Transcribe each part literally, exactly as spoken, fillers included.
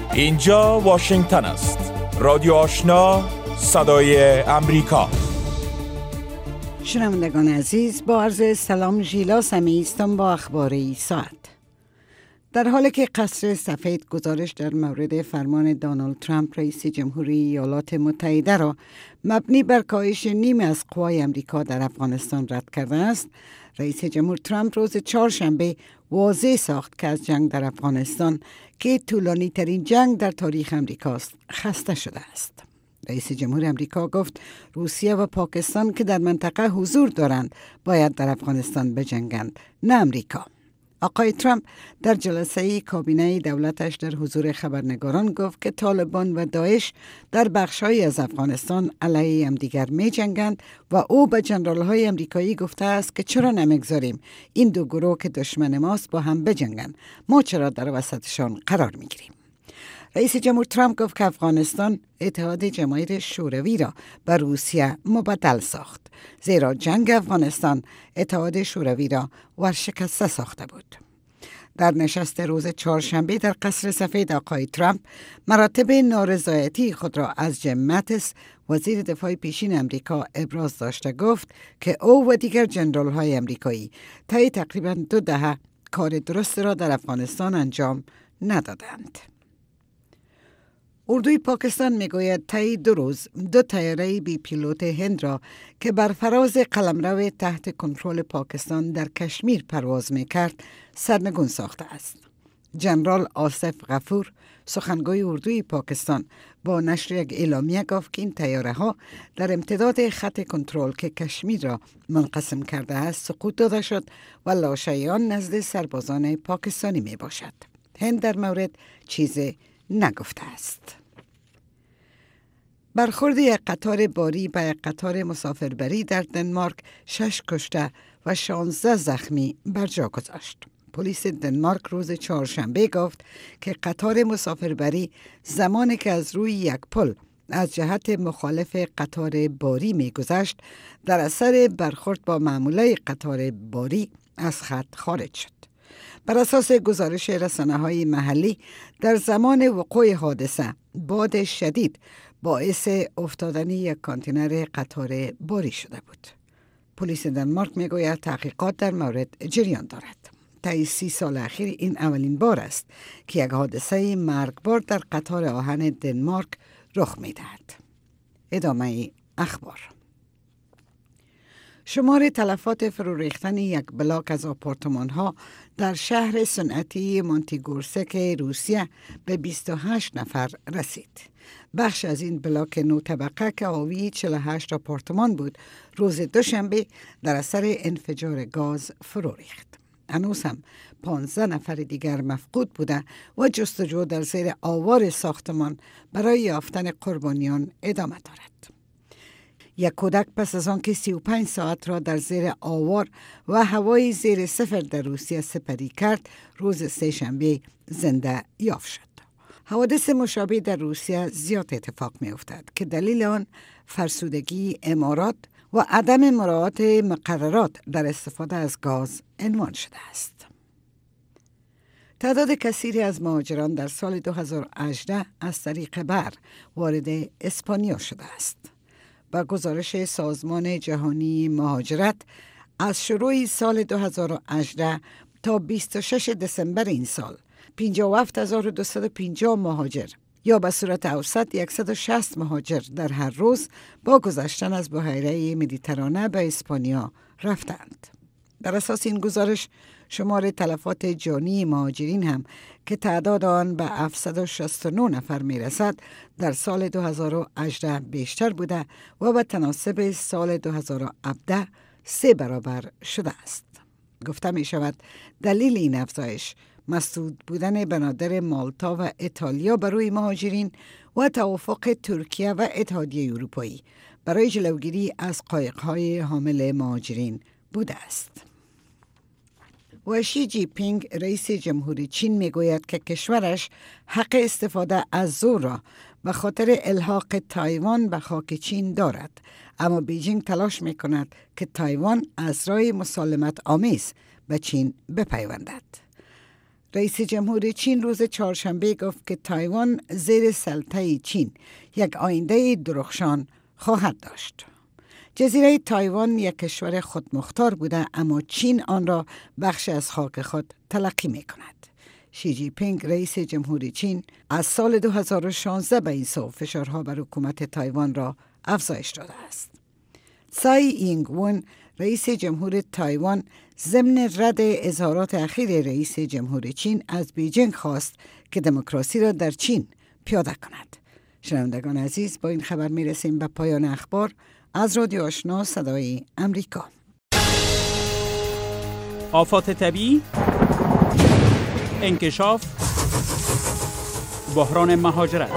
اینجا واشنگتن است. رادیو آشنا، صدای امریکا. شنوندگان عزیز، با عرض سلام، ژیلا سمی هستم با اخبار این ساعت. در حالی که قصر سفید گزارش در مورد فرمان دونالد ترامپ رئیس جمهوری ایالات متحده را مبنی بر کاهش نیمی از قوای امریکا در افغانستان رد کرده است، رئیس جمهور ترامپ روز چهارشنبه واضح ساخت که از جنگ در افغانستان که طولانی ترین جنگ در تاریخ امریکاست خسته شده است. رئیس جمهور امریکا گفت روسیه و پاکستان که در منطقه حضور دارند باید در افغانستان بجنگند، نه امریکا. آقای ترامپ در جلسه کابینه دولتش در حضور خبرنگاران گفت که طالبان و داعش در بخش‌هایی از افغانستان علیه همدیگر می‌جنگند و او به ژنرال‌های امریکایی گفته است که چرا نمیگذاریم این دو گروه که دشمن ماست با هم بجنگند، ما چرا در وسطشان قرار می‌گیریم. رئیس جمهور ترامپ گفت که افغانستان اتحاد جماهیر شوروی را به روسیه مبدل ساخت، زیرا جنگ افغانستان اتحاد شوروی را ورشکسته ساخته بود. در نشست روز چهارشنبه در قصر سفید آقای ترامپ مراتب نارضایتی خود را از جیم ماتیس وزیر دفاع پیشین امریکا ابراز داشته، گفت که او و دیگر ژنرال‌های امریکایی طی تقریباً دو دهه کار درست را در افغانستان انجام ندادند. اردوی پاکستان میگوید طی دو روز دو طیاره بی پیلوت هند را که بر فراز قلمرو تحت کنترل پاکستان در کشمیر پرواز میکرد سرنگون ساخته است. جنرال آصف غفور، سخنگوی اردوی پاکستان، با نشر یک اعلامیه گفت که این طیاره ها در امتداد خط کنترل که کشمیر را منقسم کرده است سقوط داده شد و لاشه آن نزد سربازان پاکستانی می باشد. هند در مورد چیزی نگفته است. برخورد یک قطار باری به یک قطار مسافربری در دنمارک شش کشته و شانزده زخمی بر جا گذاشت. پلیس دنمارک روز چهارشنبه گفت که قطار مسافربری زمانی که از روی یک پل از جهت مخالف قطار باری می گذشت در اثر برخورد با مامورای قطار باری از خط خارج شد. بر اساس گزارش رسانه‌های محلی در زمان وقوع حادثه باد شدید باعث افتادن یک کانتینر قطار باری شده بود. پلیس دنمارک میگوید تحقیقات در مورد جریان دارد. طی سی سال اخیر این اولین بار است که یک حادثه مرگبار در قطار آهن دنمارک رخ میدهد. ادامه اخبار. شمار تلفات فرو ریختن یک بلاک از آپارتمان‌ها در شهر صنعتی مونتیگورسک روسیه به بیست و هشت نفر رسید. بخش از این بلاک نو طبقه که حاوی چهل و هشت آپارتمان بود روز دوشنبه در اثر انفجار گاز فرو ریخت. هنوز هم پانزده نفر دیگر مفقود بوده و جستجو در زیر آوار ساختمان برای یافتن قربانیان ادامه دارد. یک کودک پس از آن که سی و پنج ساعت را در زیر آوار و هوای زیر صفر در روسیه سپری کرد روز سه‌شنبه زنده یافت شد. حوادث مشابه در روسیه زیاد اتفاق می افتد که دلیل آن فرسودگی امارات و عدم مراعات مقررات در استفاده از گاز عنوان شده است. تعداد کثیری از مهاجران در سال دو هزار و هجده از طریق بر وارد اسپانیا شده است. با گزارش سازمان جهانی مهاجرت از شروع سال دو هزار و هجده تا بیست و شش دسامبر این سال پنجاه و هفت هزار و دویست و پنجاه مهاجر یا به صورت اوسط صد و شصت مهاجر در هر روز با گذشتن از بحیره مدیترانه به اسپانیا رفتند. بر اساس این گزارش شمار تلفات جانی مهاجرین هم که تعداد آن به هفتصد و شصت و نه نفر می رسد در سال دو هزار و هجده بیشتر بوده و به تناسب سال دو هزار و هفده سه برابر شده است. گفته می شود دلیل این افزایش مسدود بودن بنادر مالتا و ایتالیا برای مهاجرین و توافق ترکیه و اتحادیه اروپایی برای جلوگیری از قایق‌های حامل مهاجرین بوده است. و شی جی پینگ رئیس جمهوری چین میگوید که کشورش حق استفاده از زور را به خاطر الحاق تایوان به خاک چین دارد، اما بیجینگ تلاش میکند که تایوان از راه مسالمت آمیز به چین بپیوندد. رئیس جمهور چین روز چهارشنبه گفت که تایوان زیر سلطه چین یک آینده درخشان خواهد داشت. جزیره تایوان یک کشور خودمختار بوده، اما چین آن را بخش از خاک خود تلقی می کند. شی جی پینگ رئیس جمهور چین از سال دو هزار و شانزده به این سو فشارها بر حکومت تایوان را افزایش داده است. سای اینگ ون رئیس جمهور تایوان ضمن رد اظهارات اخیر رئیس جمهور چین از بیجینگ خواست که دموکراسی را در چین پیاده کند. شنوندگان عزیز، با این خبر می رسیم به پایان اخبار از رادیو آشنا صدای امریکا. آفات طبیعی، انکشاف، بحران مهاجرت،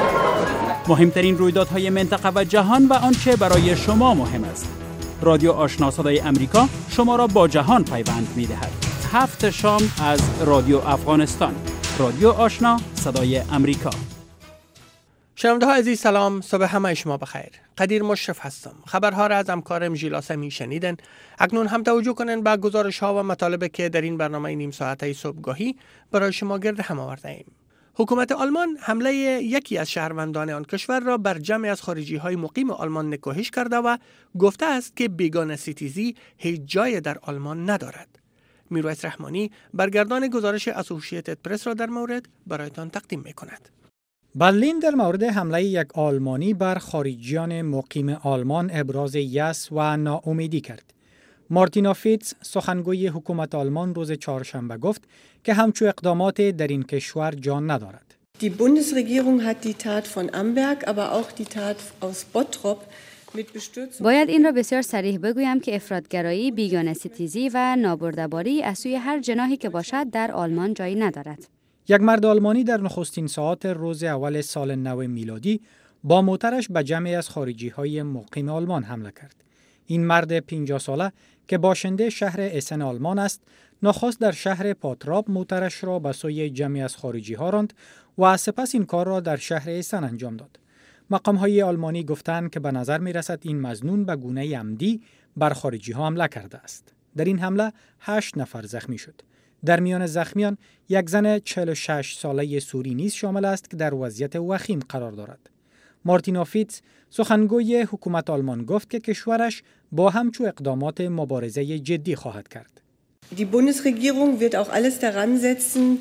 مهمترین رویدادهای منطقه و جهان و آنچه برای شما مهم است. رادیو آشنا صدای امریکا شما را با جهان پیوند می دهد. هفت شام از رادیو افغانستان. رادیو آشنا صدای امریکا. شنونده ها عزیز، سلام، صبح همه شما بخیر. قدیر مشرف هستم. خبرها را از همکارم ژیلا سمی شنیدن. اکنون هم توجه کنین به گزارش ها و مطالبی که در این برنامه نیم ساعته صبحگاهی برای شما گرد هم آورده ایم. حکومت آلمان حمله یکی از شهروندان آن کشور را بر جمعی از خارجی های مقیم آلمان نکوهش کرده و گفته است که بیگانه ستیزی هیچ جای در آلمان ندارد. میرویس رحمانی برگردان گزارش اسوسییتد پرس را در مورد برایتان تقدیم می‌کند. برلین در مورد حمله یک آلمانی بر خارجیان مقیم آلمان ابراز یأس و ناامیدی کرد. مارتینا فیتز، سخنگوی حکومت آلمان، روز چهارشنبه گفت که همچو اقدامات در این کشور جان ندارد. Die Bundesregierung hat die Tat von Amberg, aber auch die Tat aus Bottrop mit Bestürzung. باید این را بسیار صریح بگویم که افراطگرایی، بیگانه ستیزی و نابرده‌باری از سوی هر جناحی که باشد در آلمان جایی ندارد. یک مرد آلمانی در نخستین ساعات روز اول سال نو میلادی با موترش به جمعی از خارجی‌های مقیم آلمان حمله کرد. این مرد پنجاه ساله که باشنده شهر اسن آلمان است، نخست در شهر پاتراب موترش را به سوی جمعی از خارجی‌ها راند و سپس این کار را در شهر اسن انجام داد. مقام‌های آلمانی گفتند که به نظر می‌رسد این مظنون به گونه عمدی بر خارجی‌ها حمله کرده است. در این حمله هشت نفر زخمی شد. در میان زخمیان یک زن چهل و شش ساله سوری نیز شامل است که در وضعیت وخیم قرار دارد. مارتینا فیتز، سخنگوی حکومت آلمان، گفت که کشورش با همچو اقدامات مبارزه جدی خواهد کرد. Die Bundesregierung wird auch alles daran setzen.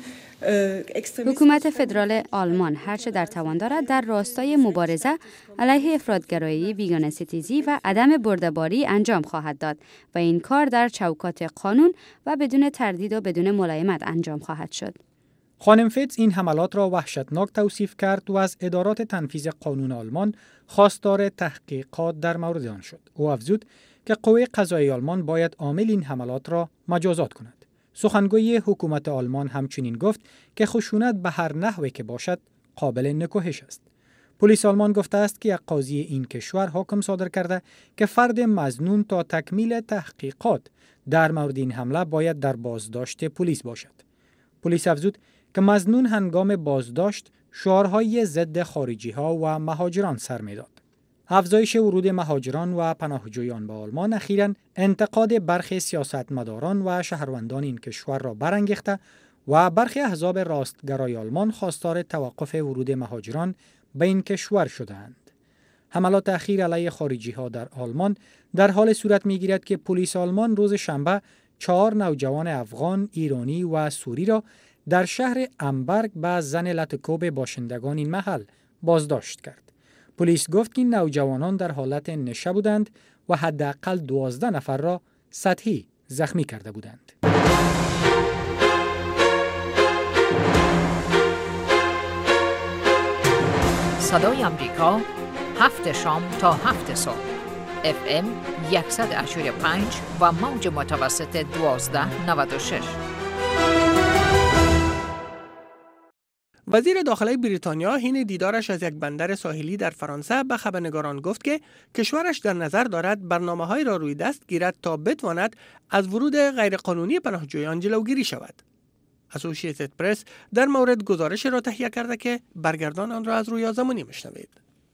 حکومت فدرال آلمان هرچه در توان دارد در راستای مبارزه علیه افراطگرایی، بیگانه ستیزی و عدم برده‌باری انجام خواهد داد و این کار در چوکات قانون و بدون تردید و بدون ملایمت انجام خواهد شد. خانم فیتز این حملات را وحشتناک توصیف کرد و از ادارات تنفیذ قانون آلمان خواستار تحقیقات در مورد آن شد. او افزود که قوه قضایی آلمان باید عامل این حملات را مجازات کند. سخنگوی حکومت آلمان همچنین گفت که خشونت به هر نحوی که باشد قابل نکوهش است. پلیس آلمان گفته است که یک قاضی این کشور حکم صادر کرده که فرد مظنون تا تکمیل تحقیقات در مورد این حمله باید در بازداشت پلیس باشد. پلیس افزود که مظنون هنگام بازداشت شعارهای ضد خارجی‌ها و مهاجران سر می‌داد. افزایش ورود مهاجران و پناهجویان به آلمان اخیراً انتقاد برخی سیاستمداران و شهروندان این کشور را برانگیخته و برخی احزاب راستگرای آلمان خواستار توقف ورود مهاجران به این کشور شدند. حملات اخیر علیه خارجی‌ها در آلمان در حال صورت می‌گیرد که پلیس آلمان روز شنبه چهار نوجوان افغان، ایرانی و سوری را در شهر امبرگ به زن لطکوب باشندگان این محل بازداشت کرد. پلیس گفت که این نوجوانان در حالت نشه بودند و حداقل دوازده نفر را سطحی زخمی کرده بودند. صدای امریکا، هفت شام تا هفت صبح، اف ام صد و هشتاد و پنج و موج متوسط دوازده نود و شش. وزیر داخلی بریتانیا حین دیدارش از یک بندر ساحلی در فرانسه به خبرنگاران گفت که کشورش در نظر دارد برنامه‌هایی را روی دست گیرد تا بتواند از ورود غیرقانونی پناهجویان جلوگیری شود. اسوسییتد پرس در مورد گزارش را تهیه کرده که برگردان آن را از رویا زمانی میشنوید.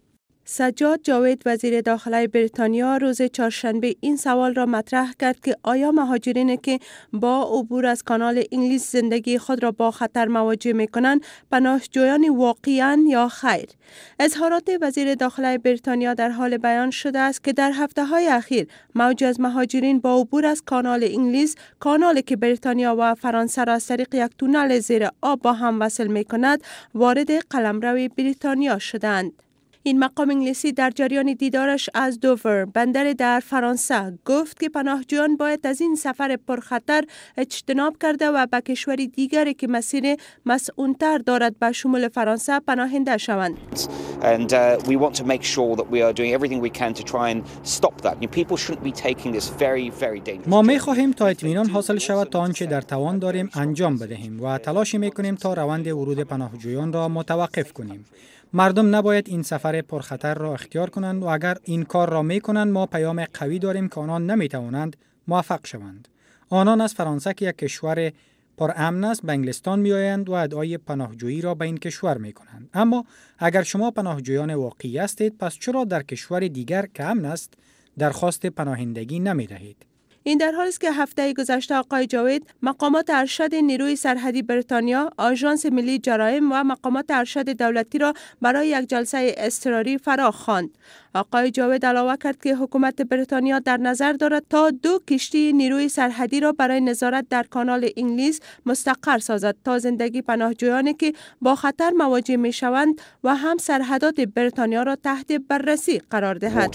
سجاد جاوید وزیر داخله بریتانیا روز چهارشنبه این سوال را مطرح کرد که آیا مهاجرینی که با عبور از کانال انگلیس زندگی خود را با خطر مواجه می‌کنند پناهجویان واقعی‌اند یا خیر. اظهارات وزیر داخله بریتانیا در حال بیان شده است که در هفته‌های اخیر موج از مهاجرین با عبور از کانال انگلیس، کانالی که بریتانیا و فرانسه را از طریق یک تونل زیر آب با هم وصل می‌کند، وارد قلمرو بریتانیا شدند. این مقام انگلیسی در جریان دیدارش از دوور، بندر در فرانسه، گفت که پناهجویان باید از این سفر پرخطر اجتناب کرده و به کشوری دیگری که مسیر مسئول‌تر دارد به شمول فرانسه پناهنده شوند. And uh, we want to make sure that we are doing everything we can to try and stop that. You know, people shouldn't be taking this very very dangerous. ما می خواهیم تا اطمینان حاصل شود تا آنچه در توان داریم انجام بدهیم و تلاش می کنیم تا روند ورود پناهجویان را متوقف کنیم. مردم نباید این سفر پرخطر را اختیار کنند و اگر این کار را می کنند ما پیام قوی داریم که آنان نمی توانند موفق شوند. آنان از فرانسه که یک کشور پر امن است به انگلستان می آیند و ادعای پناهجویی را به این کشور می کنند. اما اگر شما پناهجویان واقعی هستید پس چرا در کشور دیگر که امن است درخواست پناهندگی نمی دهید؟ این در حالی است که هفته گذشته آقای جاوید مقامات ارشد نیروی سرحدی بریتانیا، آژانس ملی جرایم و مقامات ارشد دولتی را برای یک جلسه اضطراری فرا خواند. آقای جاوید علاوه کرد که حکومت بریتانیا در نظر دارد تا دو کشتی نیروی سرحدی را برای نظارت در کانال انگلیس مستقر سازد تا زندگی پناهجویانی که با خطر مواجه می شوند و هم سرحدات بریتانیا را تحت بررسی قرار دهد.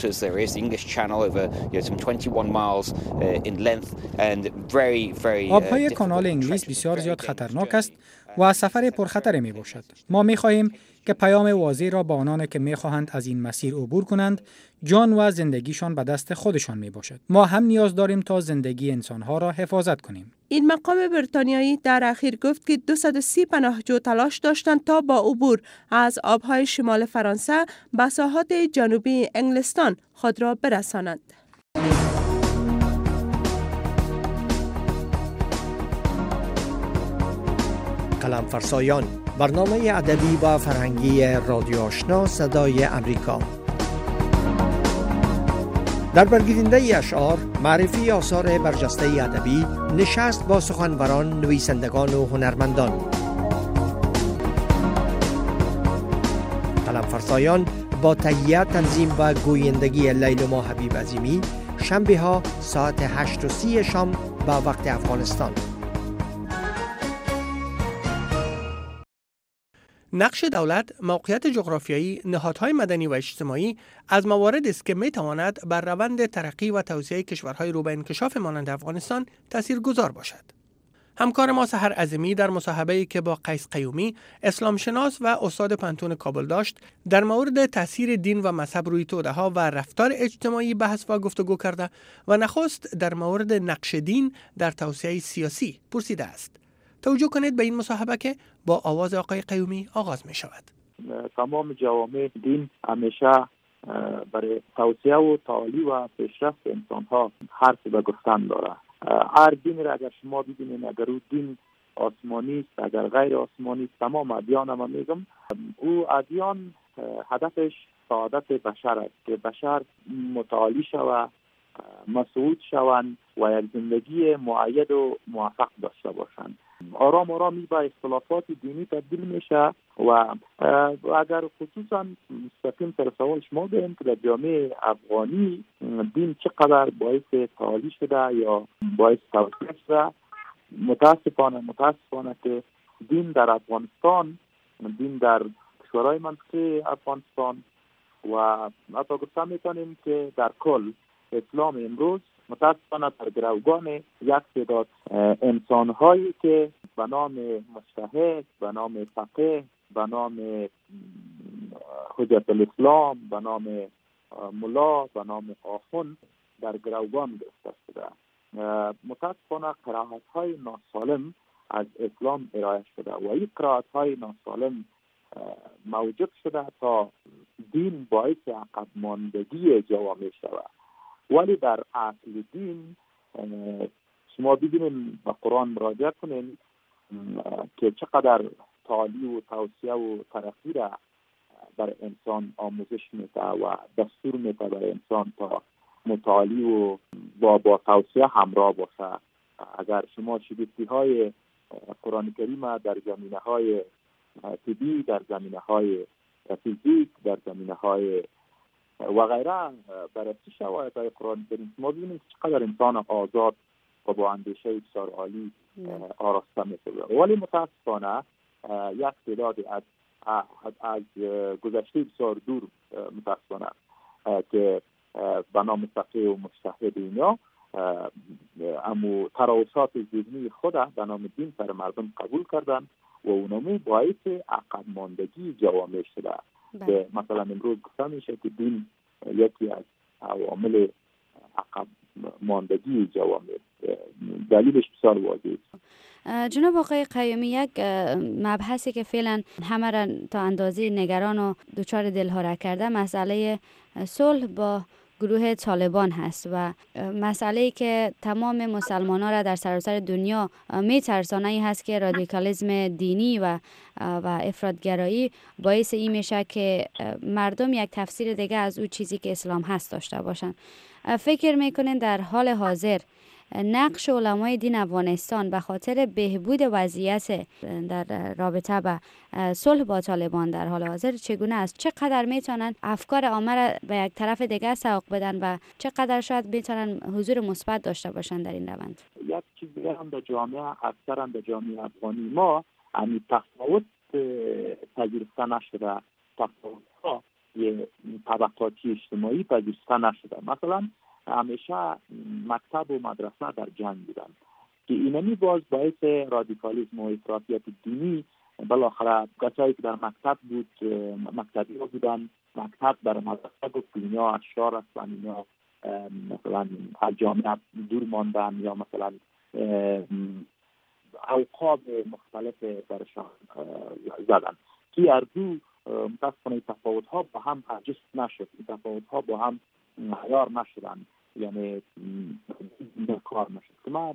آبهای کانال انگلیس بسیار زیاد خطرناک است و سفر پرخطر می باشد. ما می خواهیم که پیام واضح را با آنان که می خواهند از این مسیر عبور کنند جان و زندگیشان به دست خودشان می باشد. ما هم نیاز داریم تا زندگی انسانها را حفاظت کنیم. این مقام بریتانیایی در اخیر گفت که دویست و سی پناهجو تلاش داشتند تا با عبور از آبهای شمال فرانسه به ساحات جنوبی انگلستان خود را برسانند. قلم فرسایان، برنامه ادبی و فرهنگی رادیو آشنا صدای امریکا. در برگزیدنده اشعار، معرفی آثار برجسته ادبی، نشست با سخنوران، نویسندگان و هنرمندان. قلم فرسایان با تهیه، تنظیم و گویندگی لیلما حبیب عظیمی، شنبه ها ساعت هشت و سی شام به وقت افغانستان. نقش دولت، موقعیت جغرافیایی، نهادهای مدنی و اجتماعی از مواردی است که میتواند بر روند ترقی و توسعه کشورهای رو به انکشاف مانند افغانستان تاثیرگذار باشد. همکار ما سحر عظیمی در مصاحبه‌ای که با قیس قیومی، اسلام شناس و استاد پانتون کابل داشت، در مورد تاثیر دین و مذهب روی توده‌ها و رفتار اجتماعی بحث و گفتگو کرده و نخست در مورد نقش دین در توسعه سیاسی پرسیده است. توجه کنید به این مصاحبه که با آواز آقای قیومی آغاز می شود. تمام جوامع دین همیشه برای توسعه و تعالی و پیشرفت انسان ها حرف به گفتن داره. هر دین را اگر شما ببینید، اگر او دین آسمانی است، اگر غیر آسمانی است، تمام ادیان هم میگم، او ادیان هدفش سعادت بشر است که بشر متعالی شود، مسعود شوند و یک زندگی معید و موفق داشته باشند. آرام آرامی با اختلافات دینی تبدیل میشه و اگر خصوصا مستقیم تر سوال شما بگیم که در جامعه افغانی دین چقدر باعث تعالی شده یا باعث توسعه شده، متاسفانه متاسفانه که دین در افغانستان، دین در کشورهای منطقه افغانستان و حتی گفتن میتونیم که در کل اسلام امروز متاسفانه در گروگان یک تعداد انسان‌هایی که به نام مجتهد، به نام فقیه، به نام حجت الاسلام، به نام ملا، به نام آخوند در گروگان گرفته شده. متاسفانه قرائت‌های ناسالم از اسلام ارائه شده و این قرائت‌های ناسالم موجب شده تا دین باعث عقب ماندگی جوامع شود. ولی در اصل دین شما ببینید به قرآن مراجعه کنید که چقدر تعالی و توسعه و ترقی را برای انسان آموزش میده و دستور میده برای انسان تا مطالعه و با با توصیه همراه باشه. اگر شما شگفتی های قرآن کریم در زمینه های طبی، در زمینه های فیزیک، در زمینه های و غیره بررسی شواهد های قرآن کریم ما ببینیم چقدر انسان آزاد و با اندیشه بسیار عالی آراسته میشه. ولی متاسفانه یک تعدادی از از گذشته بسیار دور متاسفانه که به نام فقیه و مجتهد اینا امو تراوسات ذهنی خود به نام دین سر مردم قبول کردن و اونمو باعث عقب ماندگی جوامع شده. که مثلا امروز گفته میشه که دین یکی از عوامل عقب ماندگی جوامع، دلیلش بسیار واضحه. جناب آقای قیومی، یک مبحثی که فعلا همه را تا اندازه نگران و دچار دلهره کرده مسئله صلح با گروه طالبان هست و مسئله‌ای که تمام مسلمانان را در سراسر دنیا میترسانه ای هست که رادیکالیسم دینی و و افراطگرایی باعث این میشه که مردم یک تفسیر دیگه از اون چیزی که اسلام هست داشته باشن. فکر میکنین در حال حاضر نقش علمای دین افغانستان به خاطر بهبود وضعیت در رابطه با صلح با طالبان در حال حاضر چگونه است؟ چقدر میتونن افکار عامه را به یک طرف دیگه سوق بدن و چقدر شاید میتونن حضور مثبت داشته باشن در این روند؟ یک چیز دیگه هم در جامعه اکثرا در جامعه افغانی ما همین تفاوت پذیرفته نشده، تفاوت ها یه طبقاتی اجتماعی پذیرفته نشده. مثلا همیشه مکتب و مدرسه در جنگ بودن که اینمی باز باعث رادیکالیسم و افراطیت دینی. بالاخره کسایی که در مکتب بود مکتبی ها بودن، مکتب در مدرسه گفت اینا اشرار هستن، اینا مثلا از جامعه دور ماندن یا مثلا القاب مختلف برشان زدن که اردو متاسفانه تفاوت ها با هم ادجست نشد، تفاوت ها با هم معیار نشدن، یعنی کار نشد. که من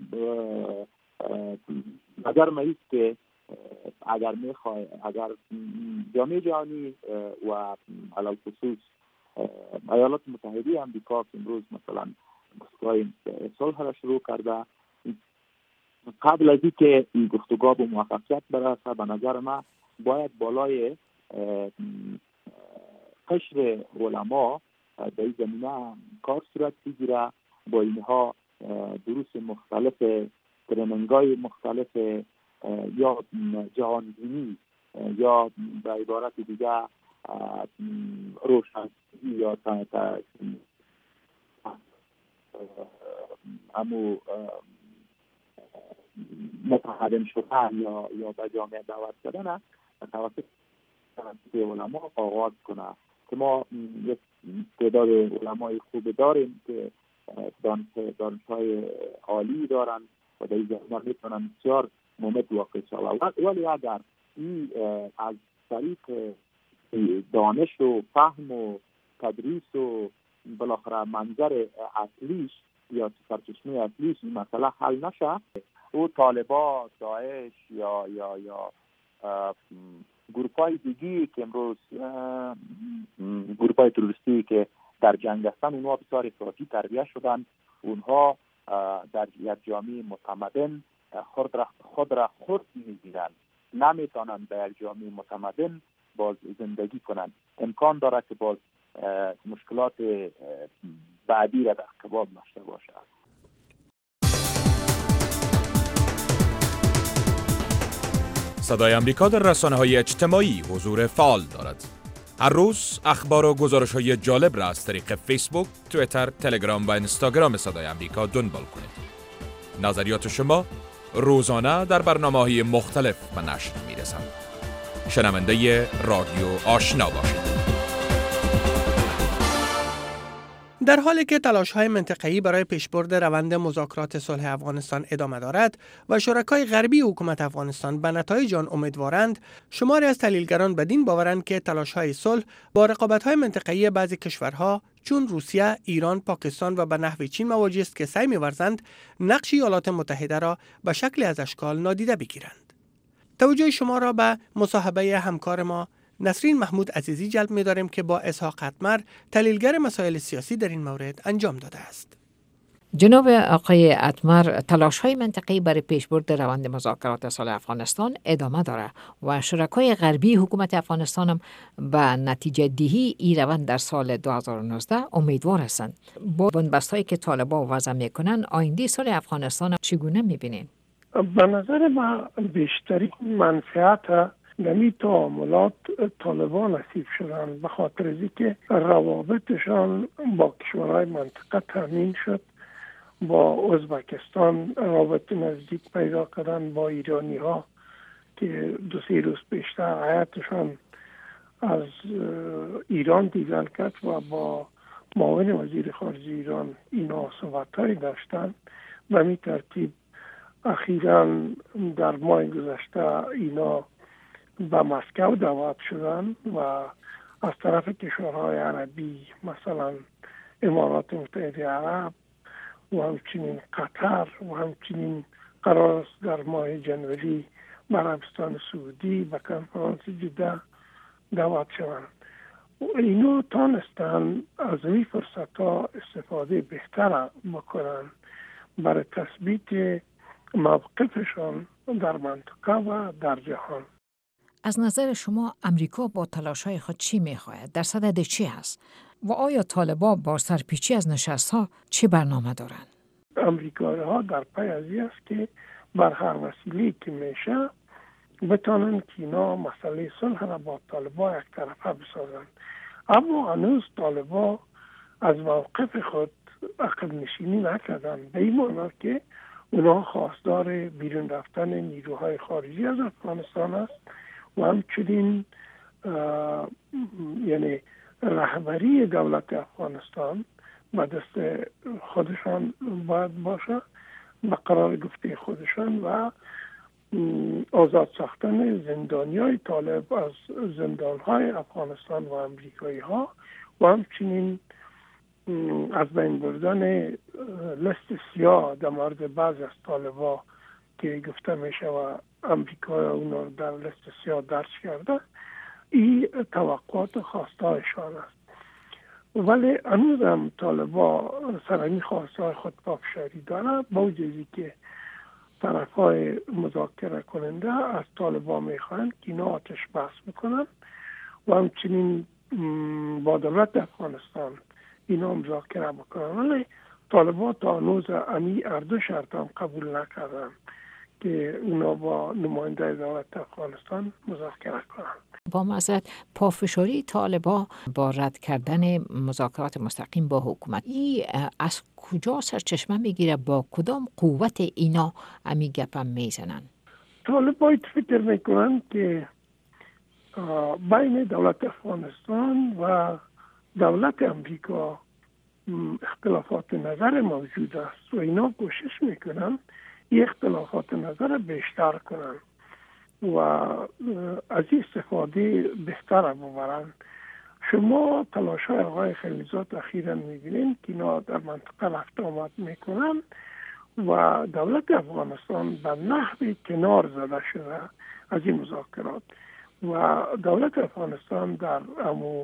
نظر من ایست که اگر میخوای اگر جامعه جهانی و علل خصوص ایالات متحده آمریکا که امروز مثلا گفتگوهای صلح را شروع کرده، قبل از اینکه این گفتگو به موفقیت برسه به نظر من باید بالای قشر علما در این زمینه کار صورت بگیره، با اینها دروس مختلف، ترنینگ‌های مختلف یا جهانبینی یا به عبارت دیگه روشنفکری یا امو متحدن شدن یا یا به جامعه دعوت کردن توسط علما آغاز کنه. که ما یک تعداد علمای خوب داریم که دانش‌های عالی دارن و در این زمینه میتونن بسیار مهمت واقع شود. ولی اگر این از طریق دانش و فهم و تدریس و بالاخره منظر اصلیش یا سرچشمه اصلیش این مسئله حل نشه، او طالبان، داعش یا یا یا گروپ‌های دیگی که امروز گروپ‌های تروریستی که در جنگ هستن، اونها بسیار افراطی تربیت شدن، اونها در یک جامعه متمدن خود را خود را خود می‌گیرن، نمیتونن در یک جامعه متمدن باز زندگی کنن. امکان داره که باز مشکلات بعدی را در قبال داشته باشه. صدای امریکا در رسانه‌های اجتماعی حضور فعال دارد. هر روز اخبار و گزارش‌های جالب را از طریق فیسبوک، توییتر، تلگرام و اینستاگرام صدای امریکا دنبال کنید. نظریات شما روزانه در برنامه‌های مختلف به نشر می‌رسند. شنونده رادیو آشنا باشید. در حالی که تلاش‌های منطقه‌ای برای پیشبرد روند مذاکرات صلح افغانستان ادامه دارد و شرکای غربی حکومت افغانستان به نتایج آن امیدوارند، شماری از تحلیلگران بدین باورند که تلاش‌های صلح با رقابت‌های منطقه‌ای بعضی کشورها چون روسیه، ایران، پاکستان و به نحو چین مواجه است که سعی می‌ورزند نقش ایالات متحده را به شکلی از اشکال نادیده بگیرند. توجه شما را به مصاحبه همکار ما نسرین محمود عزیزی جلب می داریم که با اسحاق اتمر تحلیلگر مسائل سیاسی در این مورد انجام داده است. جناب آقای اتمر، تلاش‌های منطقه‌ای برای پیشبرد روند مذاکرات صلح افغانستان ادامه داره و شرکای غربی حکومت افغانستان هم به نتیجه دهی این روند در سال دو هزار و نوزده امیدوار هستند. با بنبست‌هایی که طالبان وضع میکنن آینده صلح افغانستان چگونه میبینین؟ به نظر من بیشترین منفعت نمی تعاملات طالبان نصیب شدن، به خاطر از اینکه روابطشان با کشورهای منطقه تامین شد. با ازبکستان رابطه نزدیک پیدا کردن، با ایرانی ها که دو سه روز پیشتر حیاتشان از ایران دیدن کرد و با معاون وزیر خارجه ایران اینا صحبت‌هایی داشتن. و می ترتیب اخیراً در ماه گذشته اینا به مسکو دعوت شدن و از طرف کشورهای عربی مثلا امارات متحده عرب و همچنین قطر و همچنین قرار است در ماه جنوری عربستان سعودی به کنفرانس جده دعوت شوند. اینو تانستن از این فرصت ها استفاده بهتر بکنن برای تثبیت موقفشان در منطقه و در جهان. از نظر شما امریکا با تلاش‌های خود چی می‌خواهد؟ در صدد چی هست؟ و آیا طالبان با سرپیچی از نشست‌ها چه برنامه دارند؟ امریکایی‌ها در پی از این است که بر هر وسیله‌ای که میشه بتانن که اینا مسئله صلح را با طالبان یک طرفه بسازن. اما هنوز طالبان از موقف خود عقب نشینی نکردن، به این معنی که اونا خواستار بیرون رفتن نیروهای خارجی از افغانستان است و همچنین یعنی رهبری دولت افغانستان به دست خودشان باید باشه به قرار گفته خودشان و آزاد ساختن زندانی های طالب از زندان های افغانستان و امریکایی ها و همچنین از بین بردن لست سیاه در مورد بعض از طالبا که گفته میشه و امریکا اونا در لست سیاه درج کرده. این توقعات و خواسته هایشان است، ولی هنوز هم طالبا سرمی خواسته های خود پافشاری داره. با وجودی که طرف های مذاکره کننده از طالبا میخواهند که اینا آتش بس بکنن و همچنین با دولت افغانستان اینا مذاکره بکنن، ولی طالبا تا هنوز امی اردو شرط هم قبول نکردن که اونا با نماینده دولت افغانستان مذاکره کنن. با معذرت، پافشاری طالبان با رد کردن مذاکرات مستقیم با حکومت ای از کجا سرچشمه میگیره؟ با کدام قوت اینا امی گپم میزنن؟ طالبان فکر میکنن که بین دولت افغانستان و دولت امریکا اختلافات نظر موجود است و اینا کوشش میکنن این اختلافات نظر بیشتر کنن و از این استفاده بهتر ببرن. شما تلاش های آقای خلیلزاد اخیراً میبینین که اینا در منطقه رفت آمد میکنن و دولت افغانستان به نحوی کنار زده شده از این مذاکرات و دولت افغانستان در امو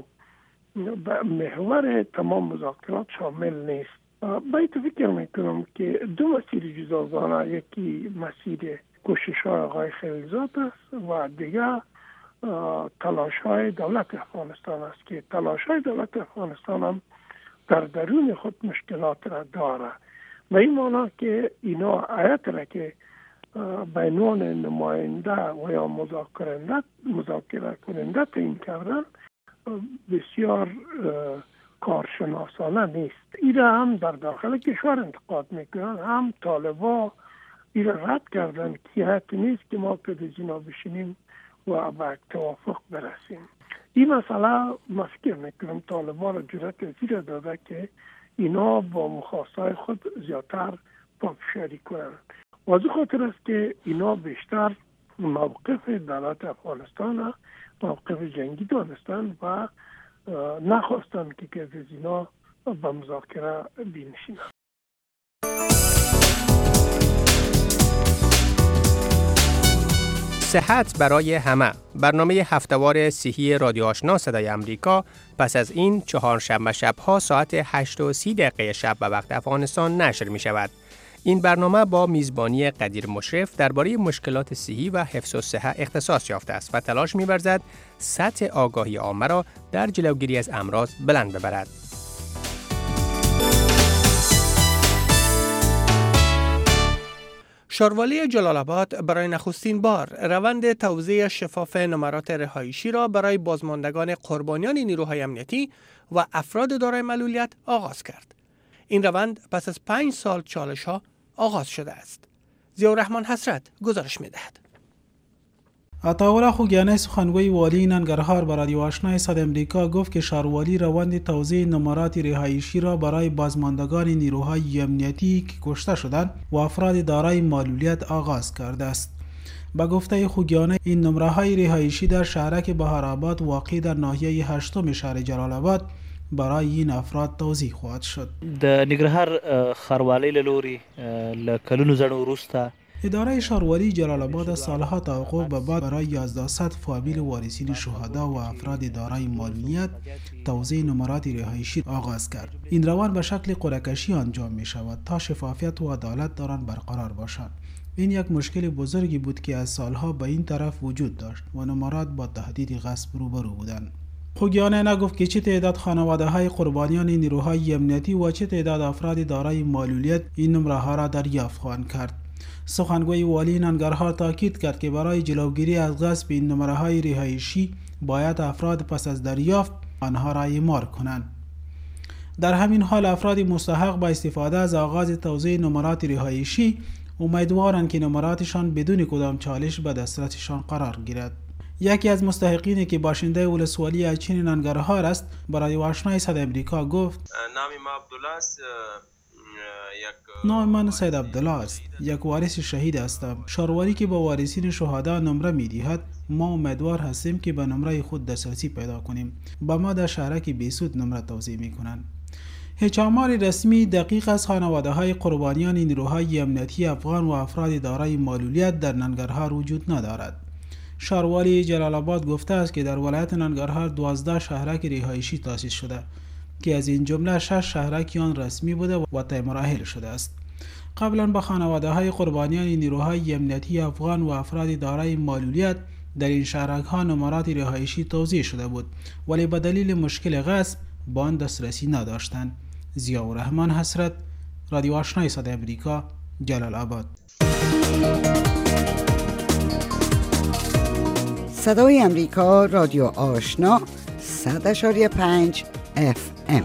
محور تمام مذاکرات شامل نیست. باید فکر میکنم که دو مسیر جداگانه، یکی مسیر کوشش های آقای خلیلزاد است و دیگر تلاش های دولت افغانستان است که تلاش های دولت افغانستان هم در درون خود مشکلات را داره و این معنی که اینا آیت را که بینون نماینده و یا مذاکره مذاکره کننده تعیین کردن بسیار کارشناسانه نیست. ایره هم در داخل کشور انتقاد میکنن، هم طالبا ایره رد کردن که حتی نیست که ما پدر جنا بشینیم و به توافق برسیم. این مسئله ما فکر میکنم طالبا را جرأت زیر داده که اینا با مخواستای خود زیادتر پافشاری کنند. واضح خاطر است که اینا بیشتر موقف دولت افغانستان موقف جنگی دانستن و نخواستن که که از اینا به مذاکره بنشینن. صحت برای همه، برنامه هفتهوار صحی رادیو آشنا صدای امریکا پس از این چهارشنبه شبها ساعت هشت و سی دقیقه شب به وقت افغانستان نشر می شود. این برنامه با میزبانی قدیر مشرف درباره مشکلات صحی و حفظ الصحه اختصاص یافته است و تلاش می‌ورزد سطح آگاهی عامه را در جلوگیری از امراض بلند ببرد. شاروالی جلال آباد برای نخستین بار روند توزیع شفاف نمرات رهایشی را برای بازماندگان قربانیان نیروهای امنیتی و افراد دارای معلولیت آغاز کرد. این روند پس از پنج سال چالش‌ها آغاز شده است. ضیاءالرحمن حسرت گزارش می‌دهد. عطاالله خوگیانی سخنگوی والی ننگرهار به رادیو آشنا صدای امریکا گفت که شاروالی روند توزیع نمرات رهایشی را برای بازماندگان نیروهای امنیتی که کشته شدند و افراد دارای معلولیت آغاز کرده است. با گفته خوگیانی این نمره‌های رهایشی در شهرک بهارآباد واقع در ناحیه هشتم شهر جلال آباد برای این افراد توزیع خواهد شد. د ننګرهار ښاروالۍ له لوري له کلونو زړو وروسته اداره شاروالی جلال آباد سالها توقف به بعد برای یازده صد فامیل وارثین شهدا و افراد دارای معلولیت توزیع نمرات رهایشی آغاز کرد. این روند به شکل قرعه‌کشی انجام می شود تا شفافیت و عدالت در آن برقرار باشد. این یک مشکل بزرگی بود که از سالها به این طرف وجود داشت و نمرات با تهدید غصب روبرو بودند. خوگیانی نگفت که چه تعداد خانواده های قربانیان نیروهای امنیتی و چه تعداد افراد دارای معلولیت این نمره ها را دریافت خواهند کرد. سخنگوی والی ننگرهار تاکید کرد که برای جلوگیری از غصب این نمره های رهایشی باید افراد پس از دریافت آنها را اعمال کنند. در همین حال افراد مستحق با استفاده از آغاز توزیع نمرات رهایشی امیدوارند که نمراتشان بدون کدام چالش به دسترسشان قرار گیرد. یکی از مستحقینی که باشنده ولسوالی اچین ننگرهار است برای آشنای صدای امریکا گفت نام ما عبدالله است. نام من سید عبدالله است. یک وارث شهید هستم. شاروالی که با وارثین شهدا نمره می‌دهد ما امیدوار هستیم که به نمره خود دسترسی پیدا کنیم. با ما در شهرک بیسود نمره توزیع می‌کنند. هیچ آمار رسمی دقیق از خانواده‌های قربانیان نیروهای امنیتی افغان و افراد دارای معلولیت در ننگرهار وجود ندارد. شاروالی جلال آباد گفته است که در ولایت ننگرهار دوازده شهرک رهایشی تأسیس شده که از این جمله شش شهرک آن رسمی بوده و طی مراحل شده است. قبلا به خانواده‌های قربانیان نیروهای امنیتی افغان و افراد دارای معلولیت در این شهرک ها نمرات رهایشی توزیع شده بود ولی به دلیل مشکل غصب به آن دسترسی نداشتند. ضیاءالرحمن حسرت، رادیو آشنای صدای امریکا، جلال آباد. صدای امریکا رادیو آشنا صد و پنج اف ام.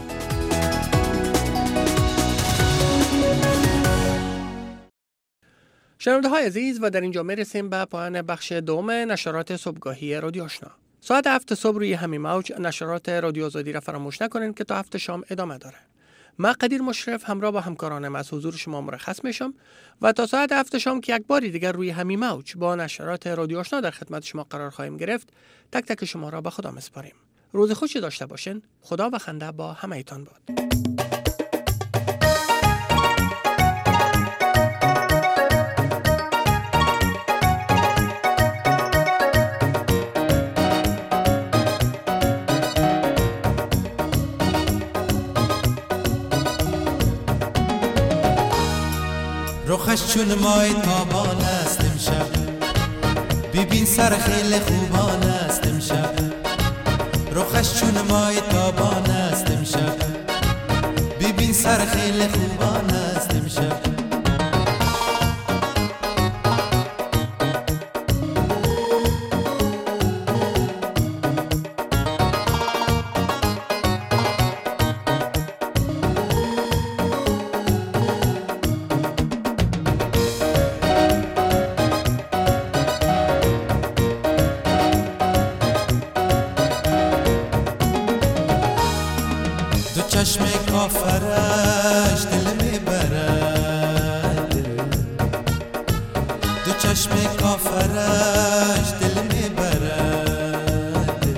شنونده های عزیز و در اینجا میرسیم به پایان بخش دوم نشرات صبحگاهی رادیو آشنا. ساعت هفت صبح روی همین موج نشرات رادیو آزادی را فراموش نکنید که تا هفت شام ادامه داره. من قدیر مشرف همراه با همکارانم از حضور شما مرخص میشم و تا ساعت هفت شام که یک باری دیگر روی همین موج با نشرات رادیو آشنا در خدمت شما قرار خواهیم گرفت، تک تک شما را به خدا میسپاریم. روز خوشی داشته باشین. خدا و خنده با همه ایتان باد. رخش چون مای تابان است امشب، ببین سر خیلی خوبان است امشب. رخش چون مای تابان است امشب، ببین سر خیلی خوبان است امشب. چشم کافرش دل میبرد، دو چشم کافرش دل میبرد.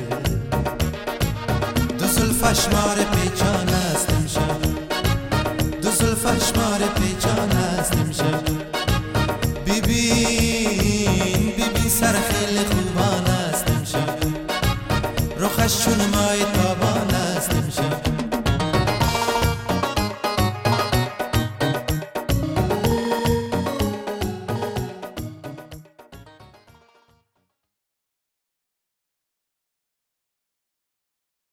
دو زلفش مار پیچان است امشب، دو زلفش مار پیچان است امشب. ببین ببین سر خیلی خوبان است امشب رخش چون مای تابان